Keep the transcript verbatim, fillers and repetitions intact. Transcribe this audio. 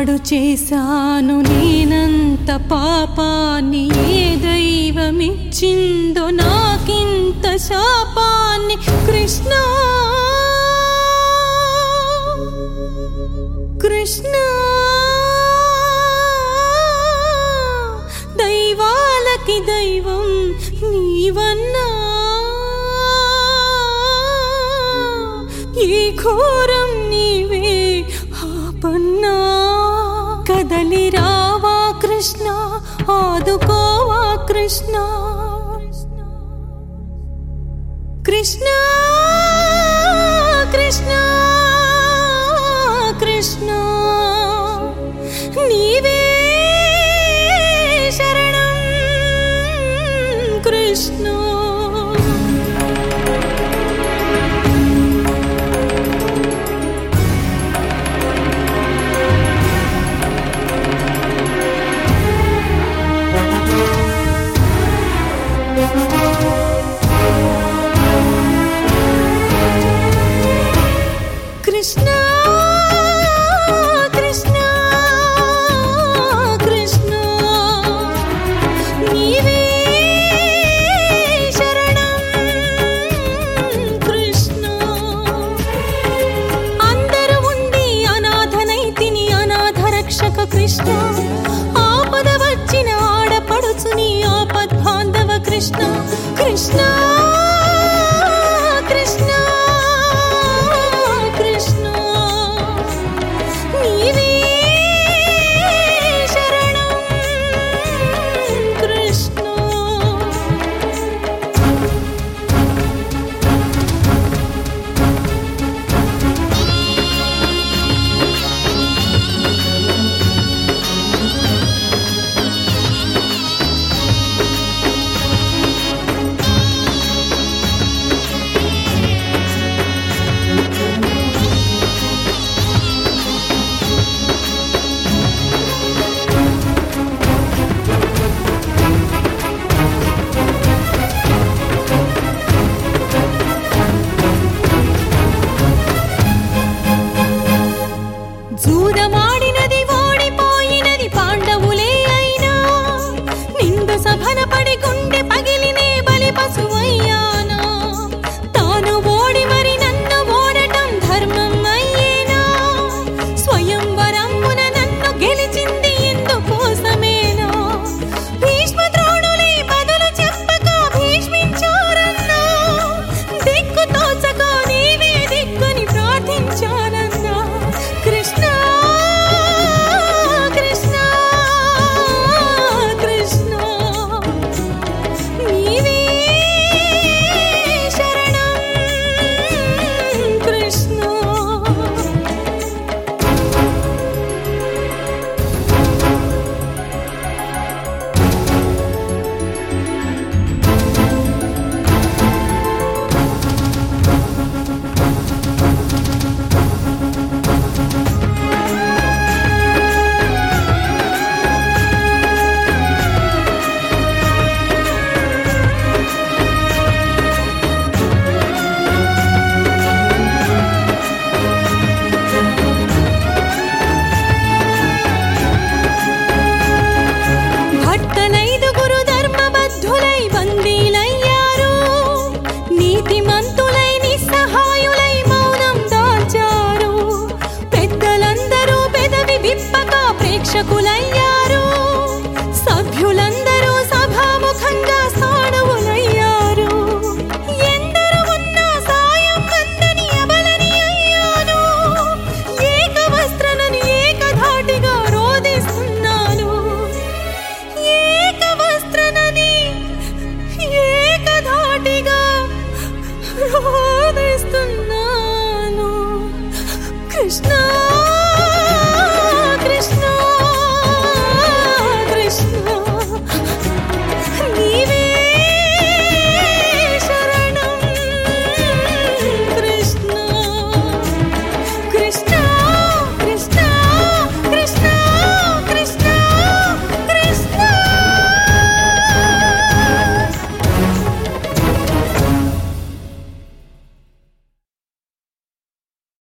పాడు చేశాను నేనంత పాపాన్ని, ఏ దైవమిచ్చిందో నాకింత శాపాన్ని. కృష్ణ కృష్ణ దైవాలకి దైవం నీవన్నా, ఈ ఘోరం నీవే ఆపన్నా. కదలి రావా కృష్ణ, ఆదుకోవా కృష్ణ. కృష్ణ కృష్ణ కృష్ణ నీవే శరణం కృష్ణ. కృష్ణ కృష్ణ కృష్ణ నీవే శరణం కృష్ణ. అందరూ ఉండి అనాథనైతిని అనాథ రక్షక కృష్ణ. ఆపద వచ్చిన ఆడపడుచుని ఆపద్బాంధవ కృష్ణ. కృష్ణ కృష్ణ కృష్ణ నీవే శరణం కృష్ణ. జూదమాడినది ఓడిపోయినది పాండవులే అయినా, నింద సభన పడి గుండె పగిలినే బలి పశువయ్యానా. తాను ఓడి మరి నన్ను ఓడటం ధర్మం అయ్యేనా, స్వయంవరమున నన్ను గెలిచింది ఎందుకోసమేనా. భీష్మ ద్రోణులే బదులు చెప్పక భీష్మించారన్నా, దిక్కు తోచక నీవే దిక్కుని ప్రార్థించారన్నా. కృష్ణ కృష్ణ కృష్ణ నీవే శరణం కృష్ణ. భక్తలైదుగురు ధర్మబద్ధులై బందీలయ్యారు, నీతిమంతులై నిస్సహాయులై మౌనం దాచారు. పెద్దలందరూ పెదవి విప్పక ప్రేక్షకులయ్యారు, సభ్యులందరూ సభాముఖంగా సాధువులయ్యారు. ఎందరు ఉన్నా సాయం అందని అబలని అయ్యాను, ఏకవస్త్రనని ఏకధాటిగా రోదిస్తున్నాను. ఏకవస్త్రనని ఏకధాటిగా రోదిస్తున్నాను. కృష్ణ